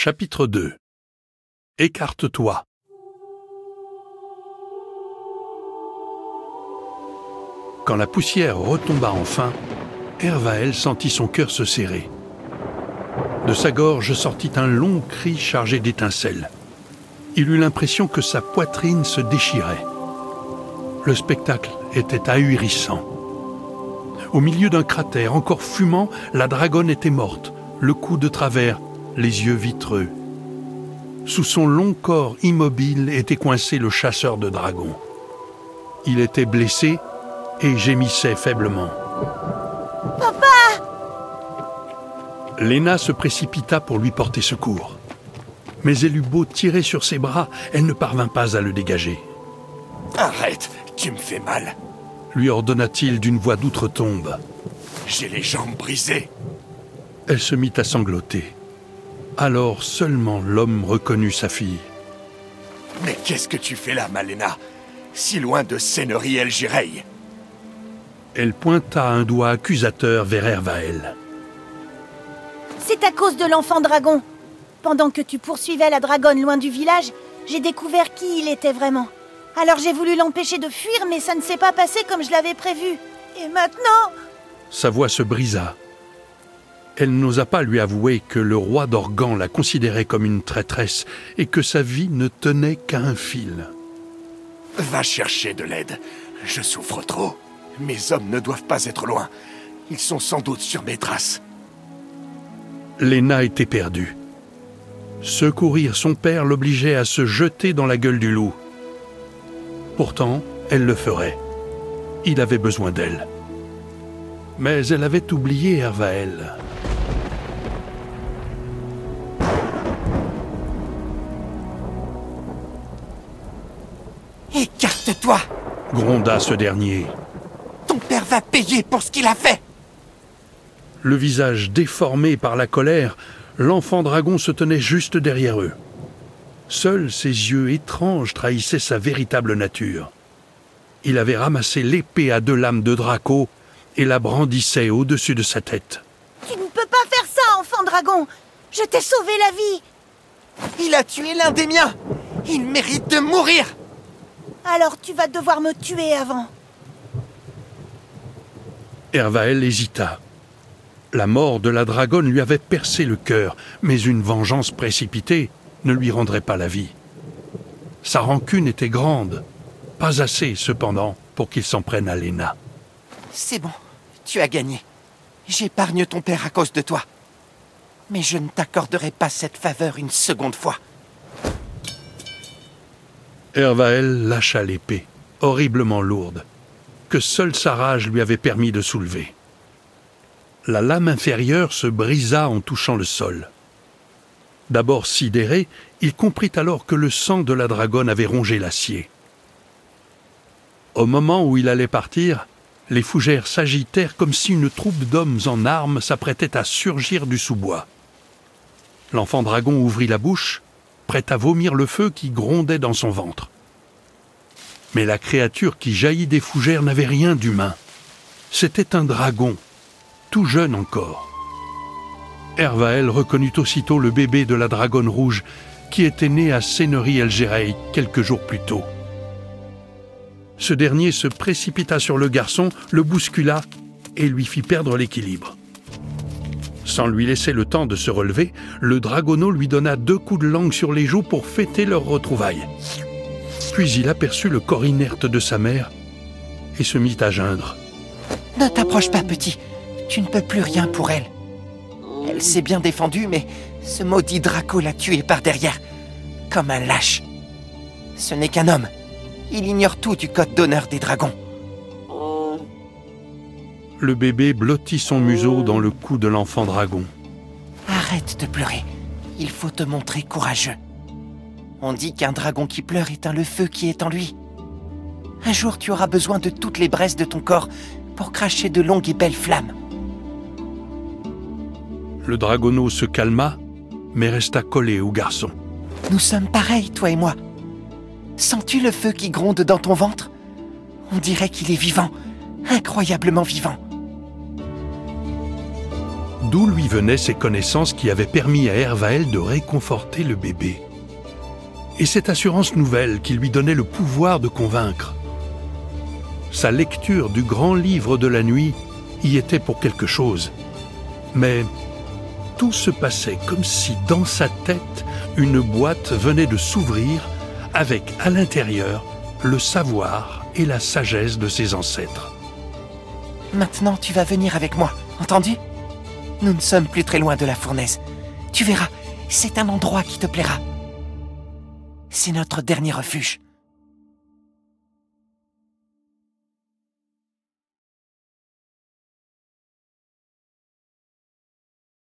Chapitre 2. Écarte-toi. Quand la poussière retomba enfin, Hervaël sentit son cœur se serrer. De sa gorge sortit un long cri chargé d'étincelles. Il eut l'impression que sa poitrine se déchirait. Le spectacle était ahurissant. Au milieu d'un cratère encore fumant, la dragonne était morte, le cou de travers, les yeux vitreux. Sous son long corps immobile était coincé le chasseur de dragons. Il était blessé et gémissait faiblement. « Papa !» Léna se précipita pour lui porter secours. Mais elle eut beau tirer sur ses bras, elle ne parvint pas à le dégager. « Arrête, tu me fais mal !» lui ordonna-t-il d'une voix d'outre-tombe. « J'ai les jambes brisées !» Elle se mit à sangloter. Alors seulement l'homme reconnut sa fille. « Mais qu'est-ce que tu fais là, Malena? Si loin de Seinerie Elgirey !» Elle pointa un doigt accusateur vers Hervaël. « C'est à cause de l'enfant dragon. Pendant que tu poursuivais la dragonne loin du village, j'ai découvert qui il était vraiment. Alors j'ai voulu l'empêcher de fuir, mais ça ne s'est pas passé comme je l'avais prévu. Et maintenant... » Sa voix se brisa. Elle n'osa pas lui avouer que le roi d'Organ la considérait comme une traîtresse et que sa vie ne tenait qu'à un fil. « Va chercher de l'aide. Je souffre trop. Mes hommes ne doivent pas être loin. Ils sont sans doute sur mes traces. » Léna était perdue. Secourir son père l'obligeait à se jeter dans la gueule du loup. Pourtant, elle le ferait. Il avait besoin d'elle. Mais elle avait oublié Hervaël. « Écarte-toi !» gronda ce dernier. « Ton père va payer pour ce qu'il a fait !» Le visage déformé par la colère, l'enfant dragon se tenait juste derrière eux. Seuls ses yeux étranges trahissaient sa véritable nature. Il avait ramassé l'épée à 2 lames de Draco et la brandissait au-dessus de sa tête. « Tu ne peux pas faire ça, enfant dragon! Je t'ai sauvé la vie !»« Il a tué l'un des miens! Il mérite de mourir !» !« Alors tu vas devoir me tuer avant. » Hervaël hésita. La mort de la dragonne lui avait percé le cœur, mais une vengeance précipitée ne lui rendrait pas la vie. Sa rancune était grande, pas assez cependant pour qu'il s'en prenne à Léna. « C'est bon, tu as gagné. J'épargne ton père à cause de toi. Mais je ne t'accorderai pas cette faveur une seconde fois. » Hervaël lâcha l'épée, horriblement lourde, que seule sa rage lui avait permis de soulever. La lame inférieure se brisa en touchant le sol. D'abord sidéré, il comprit alors que le sang de la dragonne avait rongé l'acier. Au moment où il allait partir, les fougères s'agitèrent comme si une troupe d'hommes en armes s'apprêtait à surgir du sous-bois. L'enfant dragon ouvrit la bouche, prêt à vomir le feu qui grondait dans son ventre. Mais la créature qui jaillit des fougères n'avait rien d'humain. C'était un dragon, tout jeune encore. Hervaël reconnut aussitôt le bébé de la dragonne rouge qui était né à Seinerie Elgirey quelques jours plus tôt. Ce dernier se précipita sur le garçon, le bouscula et lui fit perdre l'équilibre. Sans lui laisser le temps de se relever, le dragonneau lui donna 2 coups de langue sur les joues pour fêter leur retrouvaille. Puis il aperçut le corps inerte de sa mère et se mit à geindre. « Ne t'approche pas, petit. Tu ne peux plus rien pour elle. Elle s'est bien défendue, mais ce maudit Draco l'a tuée par derrière, comme un lâche. Ce n'est qu'un homme. Il ignore tout du code d'honneur des dragons. » Le bébé blottit son museau dans le cou de l'enfant dragon. « Arrête de pleurer. Il faut te montrer courageux. On dit qu'un dragon qui pleure éteint le feu qui est en lui. Un jour, tu auras besoin de toutes les braises de ton corps pour cracher de longues et belles flammes. » Le dragonneau se calma, mais resta collé au garçon. « Nous sommes pareils, toi et moi. Sens-tu le feu qui gronde dans ton ventre? On dirait qu'il est vivant, incroyablement vivant. » d'où lui venaient ces connaissances qui avaient permis à Ervael de réconforter le bébé. Et cette assurance nouvelle qui lui donnait le pouvoir de convaincre. Sa lecture du grand livre de la nuit y était pour quelque chose. Mais tout se passait comme si dans sa tête, une boîte venait de s'ouvrir avec à l'intérieur le savoir et la sagesse de ses ancêtres. Maintenant, tu vas venir avec moi, entendu? Nous ne sommes plus très loin de la fournaise. Tu verras, c'est un endroit qui te plaira. C'est notre dernier refuge.